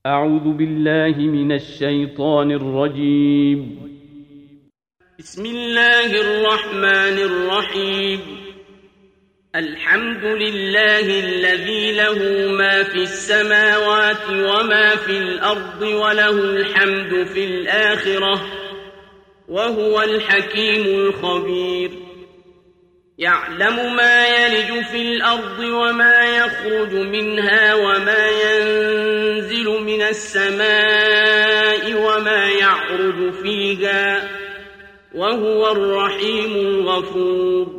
أعوذ بالله من الشيطان الرجيم. بسم الله الرحمن الرحيم. الحمد لله الذي له ما في السماوات وما في الأرض وله الحمد في الآخرة وهو الحكيم الخبير. يعلم ما يلج في الأرض وما يخرج منها وما ينزل من السماء وما يعرج فيها وهو الرحيم الغفور.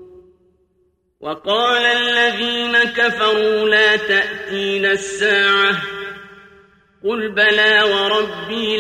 وقال الذين كفروا لا تأتينا الساعة قل بلى وربي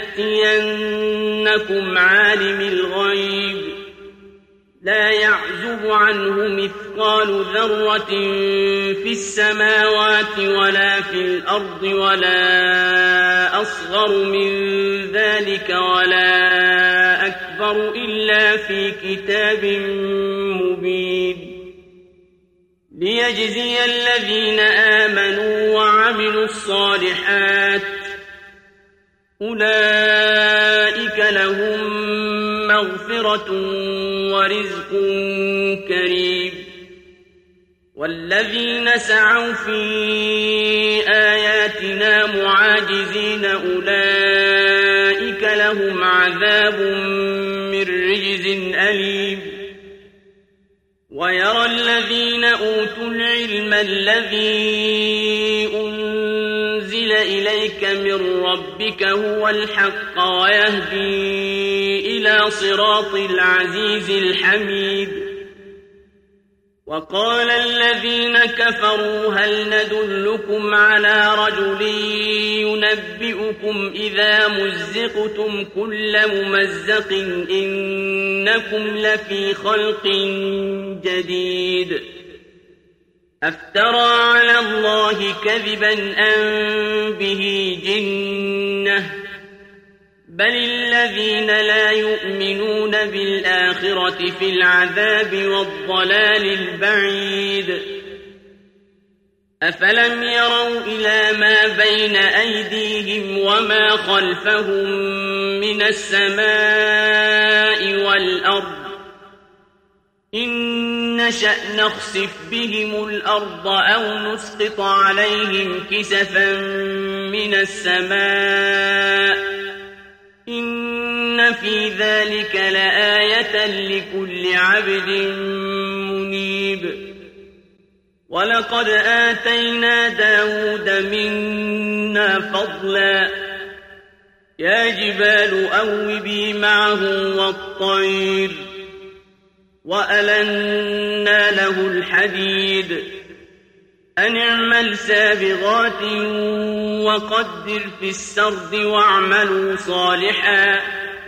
لتأتينكم عالم الغيب لا يعزب عنه مثقال ذرة في السماوات ولا في الأرض ولا أصغر من ذلك ولا أكبر إلا في كتاب مبين. ليجزي الذين آمنوا وعملوا الصالحات أولئك لهم مغفرة ورزق كريم. والذين سعوا في آياتنا معاجزين أولئك لهم عذاب من رجز أليم. ويرى الذين أوتوا العلم الذي أنزل إليك من ربك هو الحق ويهدي إلى صراط العزيز الحميد. وقال الذين كفروا هل ندلكم على رجل ينبئكم إذا مزقتم كل ممزق إنكم لفي خلق جديد. أفترى على الله كذبا أم به جنة بل الذين لا يؤمنون بالآخرة في العذاب والضلال البعيد. أفلم يروا إلى ما بين أيديهم وما خلفهم من السماء والأرض إن نشأ نخسف بهم الأرض أو نسقط عليهم كسفا من السماء إن في ذلك لآية لكل عبد منيب. ولقد آتينا داود منا فضلا يا جبال أوبي معه والطير وألنا له الحديد أن اعمل سابغات وقدر في السرد واعملوا صالحا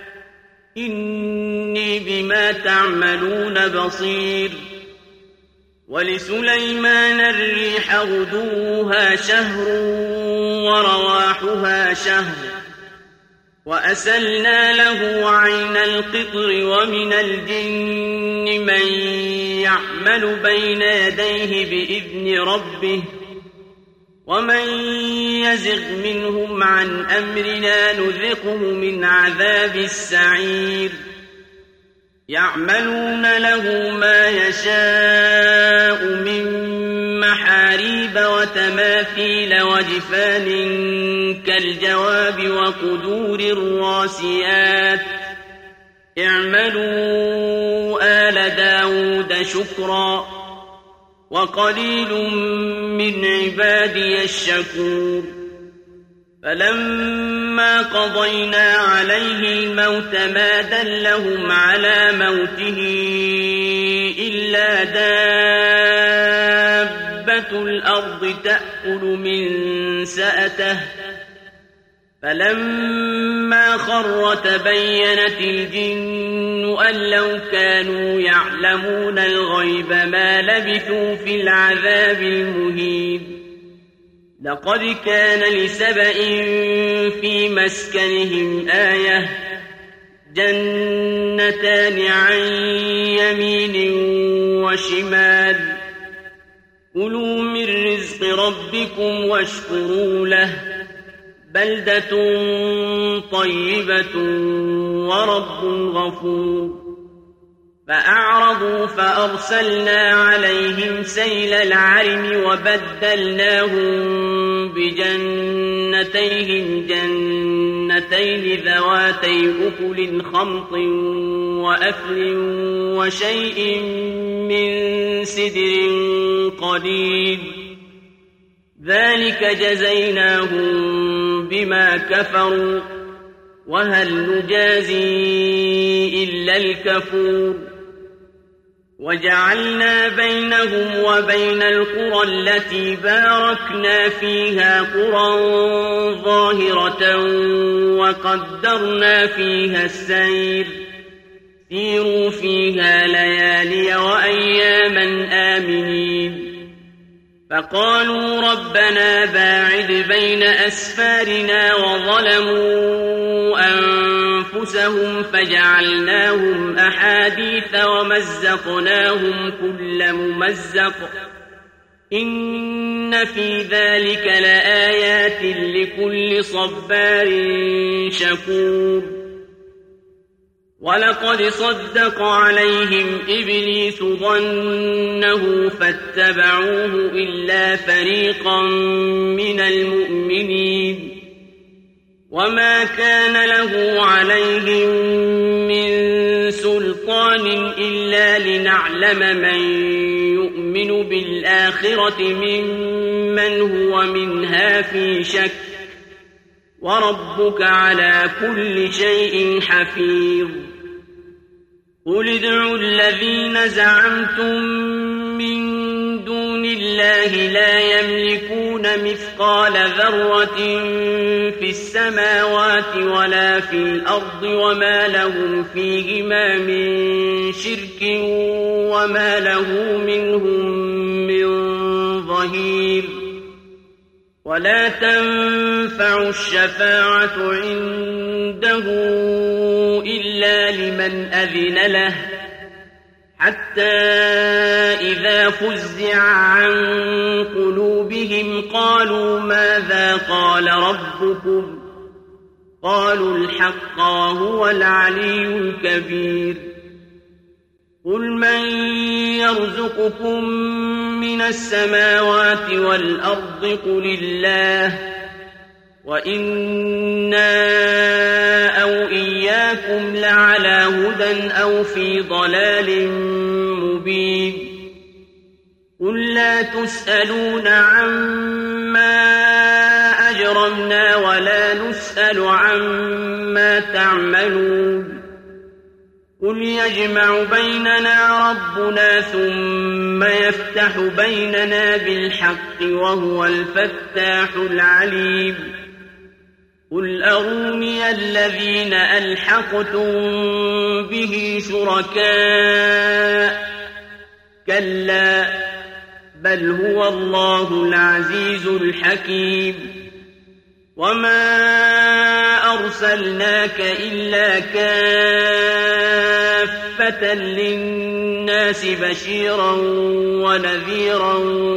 إني بما تعملون بصير. ولسليمان الريح غدوها شهر ورواحها شهر وأسلنا له عين القطر ومن الجن من يعمل بين يديه بإذن ربه ومن يزغ منهم عن أمرنا نذقه من عذاب السعير. يعملون له ما يشاء من محاريب وتماثيل وجفان كالجواب وقدور الراسيات اعملوا آل داود شكرا وقليل من عبادي الشكور. فلما قضينا عليه الموت ما دلهم على موته إلا دابة الأرض تأكل من سأته فلما خر تبينت الجن أن لو كانوا يعلمون الغيب ما لبثوا في العذاب المهين. لقد كان لسبإ في مسكنهم آية جنتان عن يمين وشمال كلوا من رزق ربكم واشكروا له بلدة طيبة ورب غفور فأعرضوا فأرسلنا عليهم سيل العرم وبدلناهم بجنتيهم جنتين ذواتي أكل خمط وأثل وشيء من سدر قليل ذلك جزيناهم بما كفروا وهل نجازي إلا الكفور وجعلنا بينهم وبين القرى التي باركنا فيها قرى ظاهرة وقدرنا فيها السير سيروا فيها ليالي وأياما آمنين فقالوا ربنا باعد بين أسفارنا وظلموا أنفسهم فجعلناهم أحاديث ومزقناهم كل ممزق إن في ذلك لآيات لكل صبار شكور ولقد صدق عليهم إبليس ظنه فاتبعوه إلا فريقا من المؤمنين وما كان له عليهم من سلطان إلا لنعلم من يؤمن بالآخرة ممن هو منها في شك وربك على كل شيء حفيظ قل ادعوا الذين زعمتم من دون الله لا يملكون مثقال ذرة في السماوات ولا في الأرض وما لهم فيهما من شرك وما له منهم من ظهير ولا تنفع الشفاعة عنده إلا لمن أذن له حتى إذا فزع عن قلوبهم قالوا ماذا قال ربكم قالوا الحق وهو العلي الكبير قل من يرزقكم من السماوات والأرض قل الله وإنا أو إياكم لعلى هدى أو في ضلال مبين قل لا تسألون عما أجرمنا ولا نسأل عما تعملون قل يجمع بيننا ربنا ثم يفتح بيننا بالحق وهو الفتاح العليم قل أروني الذين ألحقتم به شركاء كلا بل هو الله العزيز الحكيم وما أرسلناك إلا كافة للناس بشيرا ونذيرا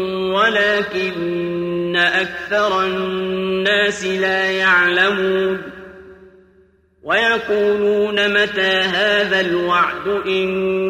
ولكن أكثر الناس لا يعلمون ويقولون متى هذا الوعد إن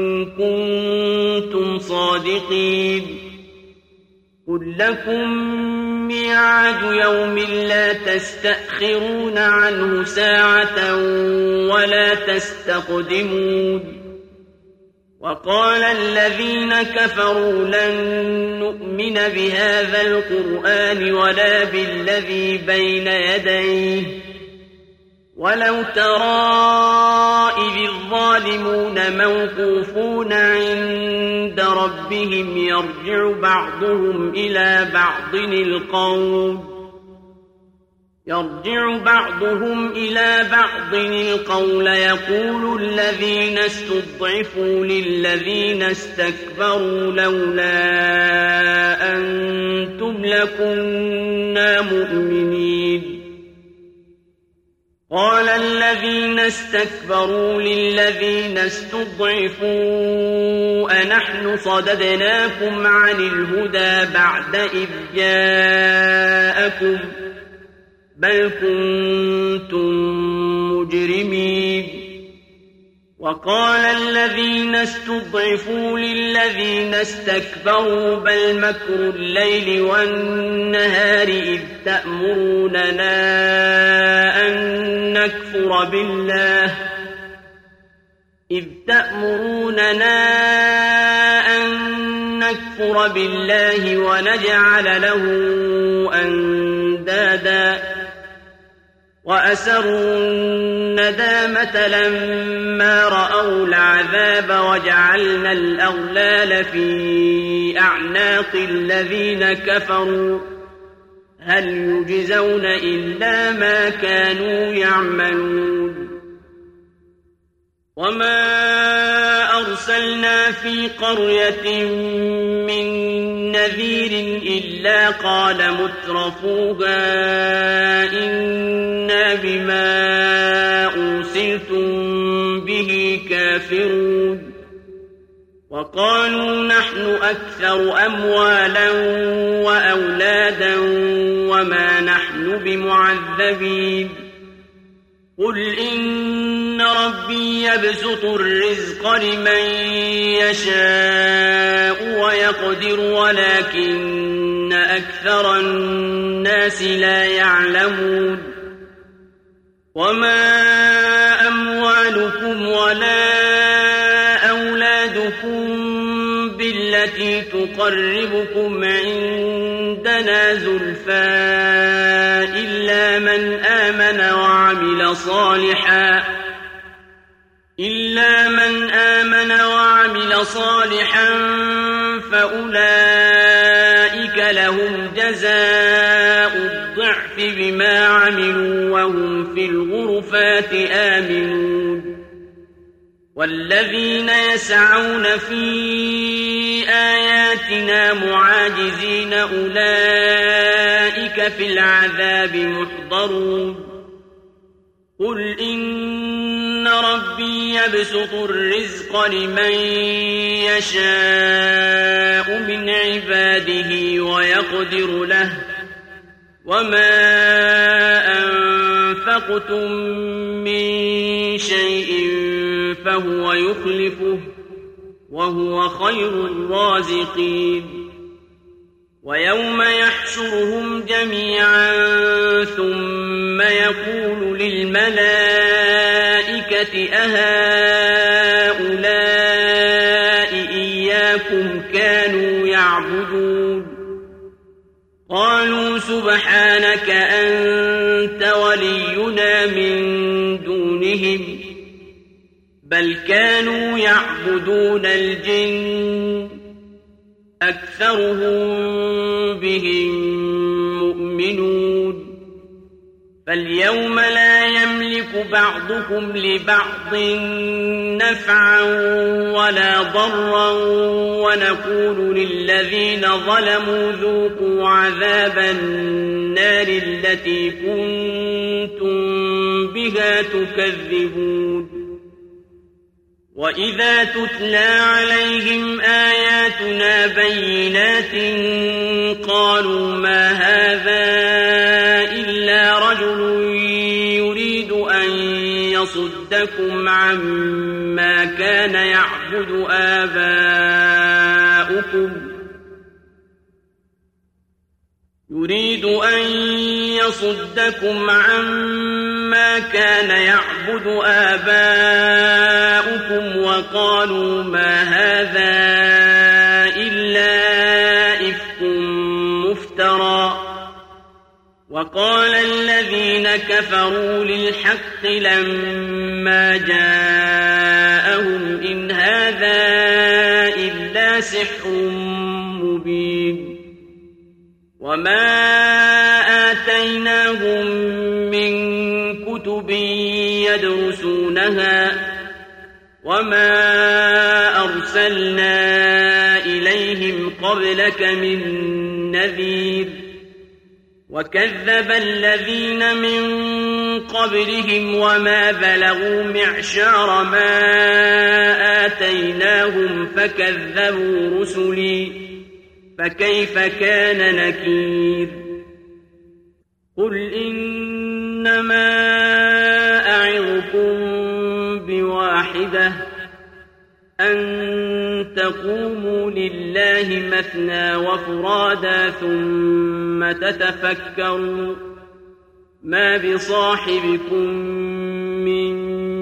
كنتم صادقين قل لكم ميعاد يوم لا تستأخرون عنه ساعة ولا تستقدمون وقال الذين كفروا لن نؤمن بهذا القرآن ولا بالذي بين يديه ولو ترى إذ الظالمون موقوفون عند ربهم يرجع بعضهم إلى بعض القول يقول الذين استضعفوا للذين استكبروا لولا أنتم لكنا مؤمنين قال الذين استكبروا للذين استضعفوا أنحن صددناكم عن الهدى بعد إذ جاءكم بل كنتم مجرمين. وقال الذين استضعفوا للذين استكبروا بل مكر الليل والنهار إذ تأمروننا أن نكفر بالله ونجعل له أندادا وأسروا الندامة لما رأوا العذاب وجعلنا الأغلال في أعناق الذين كفروا هل يجزون إلا ما كانوا يعملون. وما أرسلنا في قرية من نذير إلا قال مترفوها إنا بما أرسلتم به كافرون. وقالوا نحن أكثر أموالا وأولادا وما نحن بمعذبين. قل إن ربي يبسط الرزق لمن يشاء ويقدر ولكن أكثر الناس لا يعلمون. وما أموالكم ولا أولادكم بالتي تقربكم عندنا زلفى إلا من آمن وعمل صالحا فأولئك لهم جزاء الضعف بما عملوا وهم في الغرفات آمنون. والذين يسعون في آياتنا معاجزين أولئك في العذاب محضرون. قل إن ربي يبسط الرزق لمن يشاء من عباده ويقدر له وما أنفقتم من شيء فهو يخلفه وهو خير الرازقين. ويوم يحشرهم جميعا ثم يقول للملائكة أهؤلاء إياكم كانوا يعبدون قالوا سبحانك أنت ولينا من دونهم بل كانوا يعبدون الجن أكثرهم بهم مؤمنون. فاليوم لا يملك بعضكم لبعض نفعا ولا ضرا ونقول للذين ظلموا ذوقوا عذاب النار التي كنتم بها تكذبون. وإذا تتلى عليهم آياتنا بينات قالوا ما هذا إلا رجل يريد أن يصدكم عما كان يعبد آباؤكم وقالوا ما هذا إلا إفك مفترى. وقال الذين كفروا للحق لما جاءهم إن هذا إلا سحر مبين. وما آتيناهم من كتب يدرسونها وما أرسلنا إليهم قبلك من نذير. وكذب الذين من قبلهم وما بلغوا معشار ما آتيناهم فكذبوا رسلي فكيف كان نكير. قل إن إنما أعظكم بواحدة أن تقوموا لله مثنى وفرادا ثم تتفكروا ما بصاحبكم من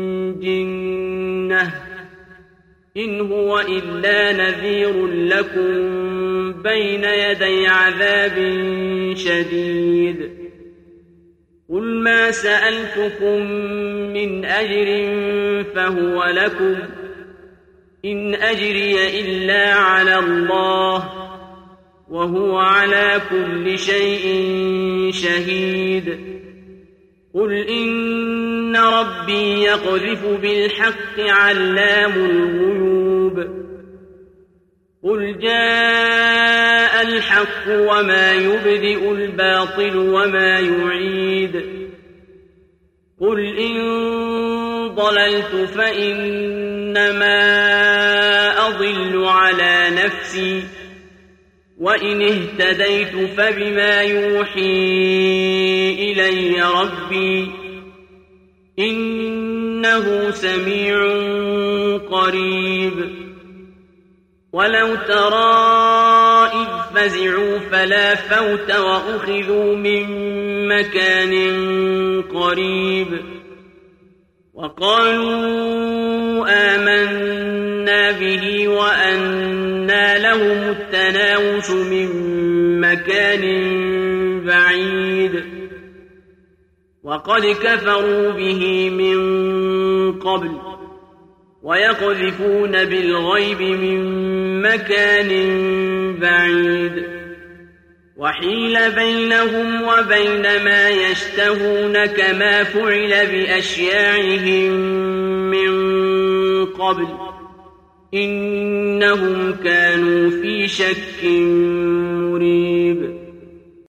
جنة إن هو إلا نذير لكم بين يدي عذاب شديد قل ما سألتكم من أجر فهو لكم إن أجري إلا على الله وهو على كل شيء شهيد قل إن ربي يقذف بالحق علام الغيوب قل جاء الحق وما يبدئ الباطل وما يعيد قل إن ضللت فإنما أضل على نفسي وإن اهتديت فبما يوحي إلي ربي إنه سميع قريب ولو ترى إذ فزعوا فلا فوت وأخذوا من مكان قريب وقالوا آمنا به وأنى لهم التناوش من مكان بعيد وقد كفروا به من قبل ويقذفون بالغيب من مكان بعيد وحيل بينهم وبين ما يشتهون كما فعل بأشياعهم من قبل إنهم كانوا في شك مريب